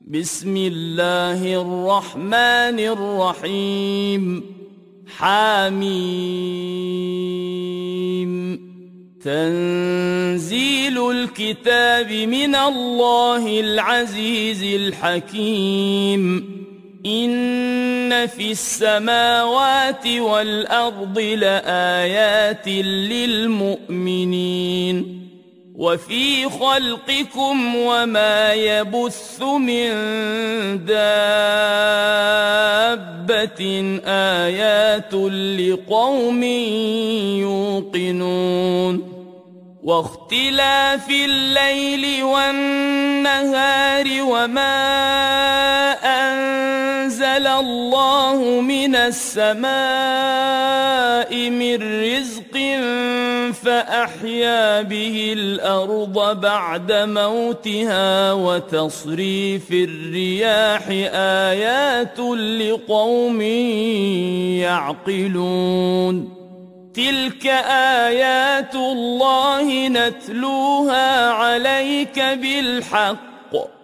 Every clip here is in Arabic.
بسم الله الرحمن الرحيم حميم تنزيل الكتاب من الله العزيز الحكيم إن في السماوات والأرض لآيات للمؤمنين وفي خلقكم وما يبث من دابة آيات لقوم يوقنون واختلاف الليل والنهار وما أنزل الله من السماء من رزق فأحيا به الأرض بعد موتها وتصريف الرياح آيات لقوم يعقلون تلك آيات الله نتلوها عليك بالحق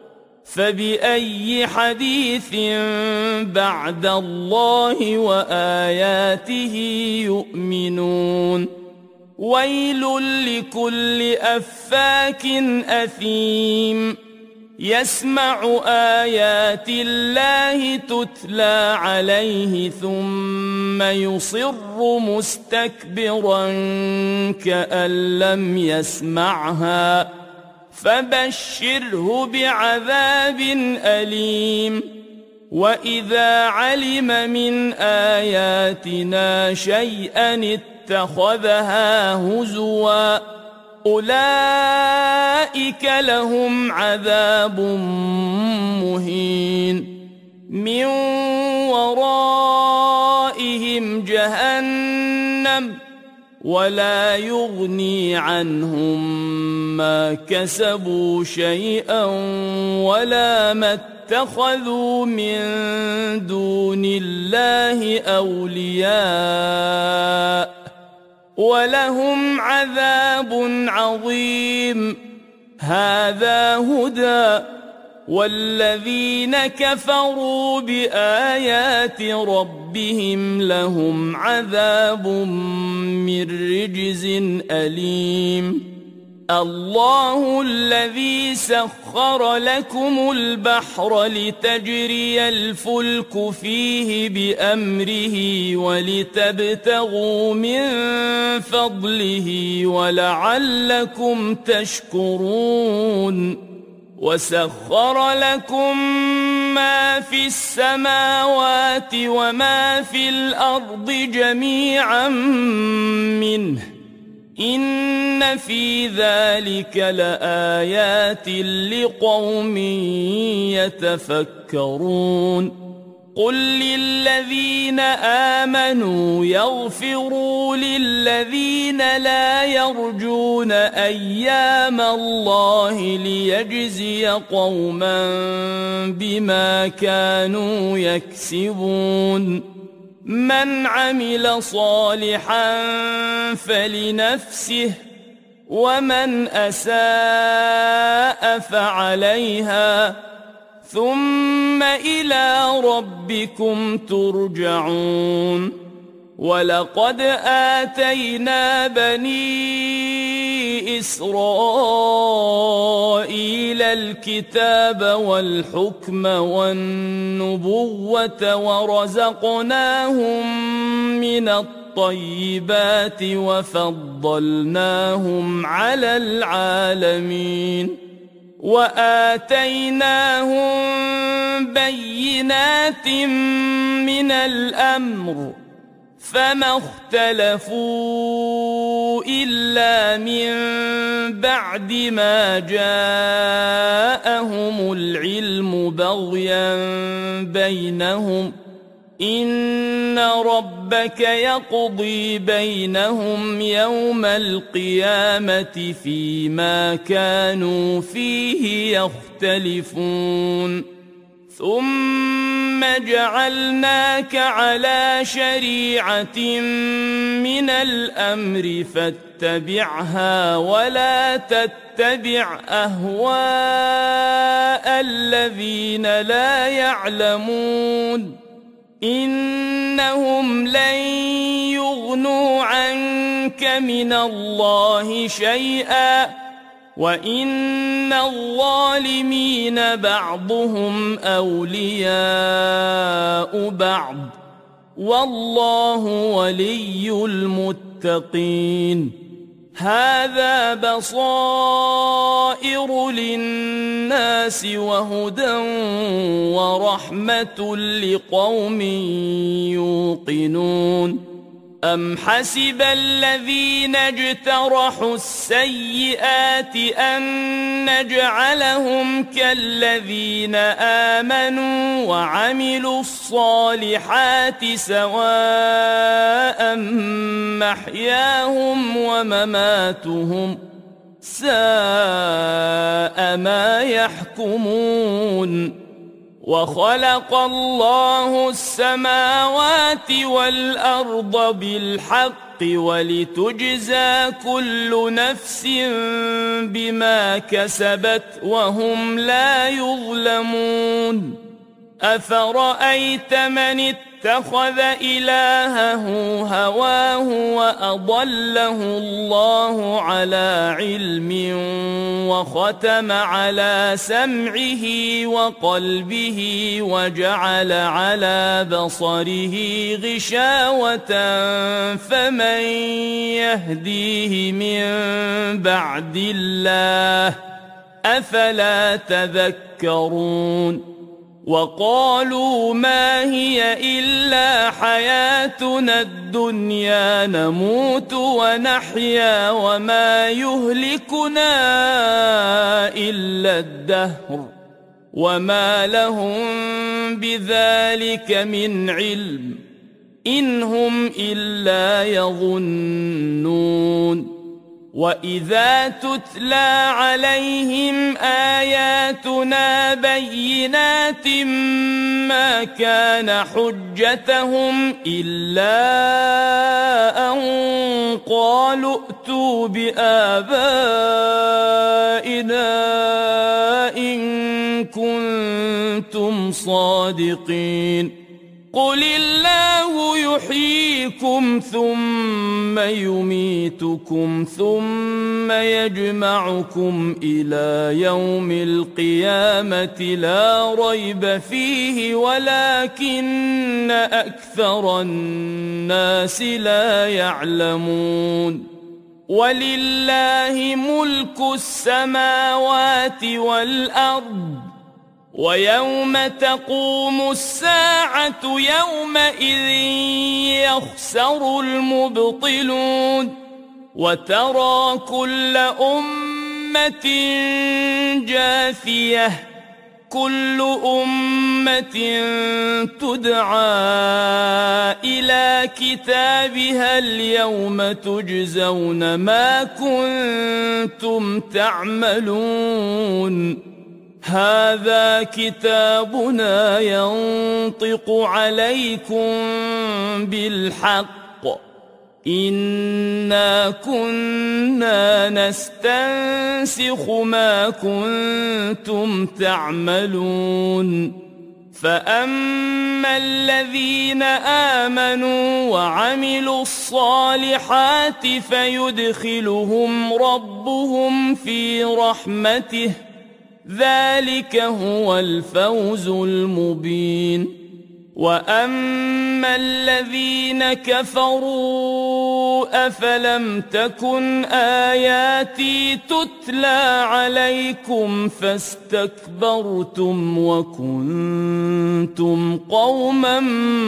فبأي حديث بعد الله وآياته يؤمنون ويل لكل أفاك أثيم يسمع آيات الله تتلى عليه ثم يصر مستكبرا كأن لم يسمعها فبشره بعذاب أليم وإذا علم من آياتنا شيئا اتخذها هزوا أولئك لهم عذاب مهين من ورائهم جهنم ولا يغني عنهم ما كسبوا شيئا ولا ما اتخذوا من دون الله أولياء ولهم عذاب عظيم هذا هدى والذين كفروا بآيات ربهم لهم عذاب من رجز أليم الله الذي سخر لكم البحر لتجري الفلك فيه بأمره ولتبتغوا من فضله ولعلكم تشكرون وسخر لكم ما في السماوات وما في الأرض جميعا منه إن في ذلك لآيات لقوم يتفكرون قل للذين آمنوا يغفروا للذين لا يرجون أيام الله ليجزي قوما بما كانوا يكسبون من عمل صالحا فلنفسه ومن أساء فعليها ثم إلى ربكم ترجعون ولقد آتينا بني إسرائيل الكتاب والحكم والنبوة ورزقناهم من الطيبات وفضلناهم على العالمين وآتيناهم بينات من الأمر فما اختلفوا إلا من بعد ما جاءهم العلم بغيا بينهم إن ربك يقضي بينهم يوم القيامة فيما كانوا فيه يختلفون ثم ثم جعلناك على شريعة من الأمر فاتبعها ولا تتبع أهواء الذين لا يعلمون إنهم لن يغنوا عنك من الله شيئا وإن الظالمين بعضهم أولياء بعض والله ولي المتقين هذا بصائر للناس وهدى ورحمة لقوم يوقنون أم حسب الذين اجترحوا السيئات أن نجعلهم كالذين آمنوا وعملوا الصالحات سواء محياهم ومماتهم ساء ما يحكمون وخلق الله السماوات والأرض بالحق ولتجزى كل نفس بما كسبت وهم لا يظلمون أفرأيت من اتخذ إلهه هواه وأضله الله على علم وختم على سمعه وقلبه وجعل على بصره غشاوة فمن يهديه من بعد الله أفلا تذكرون وقالوا ما هي إلا حياتنا الدنيا نموت ونحيا وما يهلكنا إلا الدهر وما لهم بذلك من علم إن هم إلا يظنون وإذا تتلى عليهم آياتنا بينات ما كان حجتهم إلا أن قالوا ائتوا بآبائنا إن كنتم صادقين قل الله يحييكم ثم يميتكم ثم يجمعكم إلى يوم القيامة لا ريب فيه ولكن أكثر الناس لا يعلمون ولله ملك السماوات والأرض ويوم تقوم الساعة يومئذ يخسر المبطلون وترى كل أمة جاثية كل أمة تدعى إلى كتابها اليوم تجزون ما كنتم تعملون هذا كتابنا ينطق عليكم بالحق إنا كنا نستنسخ ما كنتم تعملون فأما الذين آمنوا وعملوا الصالحات فيدخلهم ربهم في رحمته ذلك هو الفوز المبين وأما الذين كفروا أفلم تكن آياتي تتلى عليكم فاستكبرتم وكنتم قوما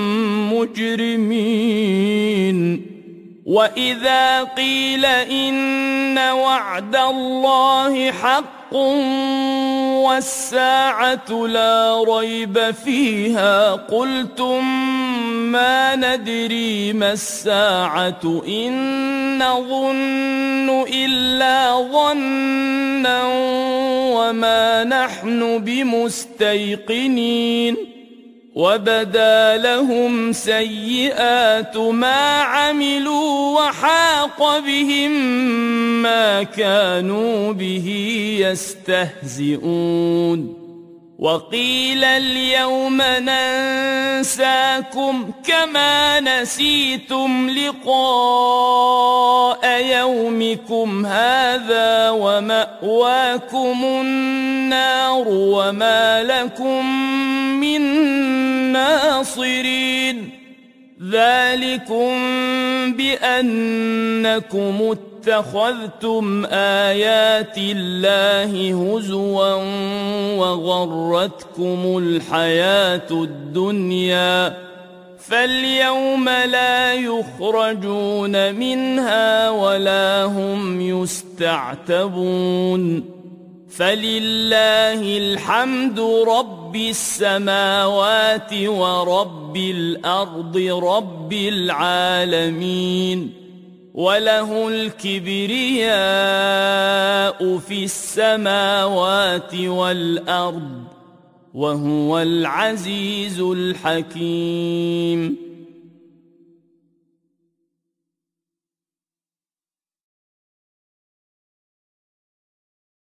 مجرمين وإذا قيل إن وعد الله حق والساعة لا ريب فيها قلتم ما ندري ما الساعة إن نظن إلا ظنا وما نحن بمستيقنين وبدا لهم سيئات ما عملوا وحاق بهم ما كانوا به يستهزئون وقيل اليوم ننساكم كما نسيتم لقاء يومكم هذا ومأواكم النار وما لكم من ناصرين ذلكم بأنكم اتخذتم آيات الله هزوا وغرتكم الحياة الدنيا فاليوم لا يخرجون منها ولا هم يستعتبون فلله الحمد رب السماوات ورب الأرض رب العالمين وله الكبرياء في السماوات والأرض وهو العزيز الحكيم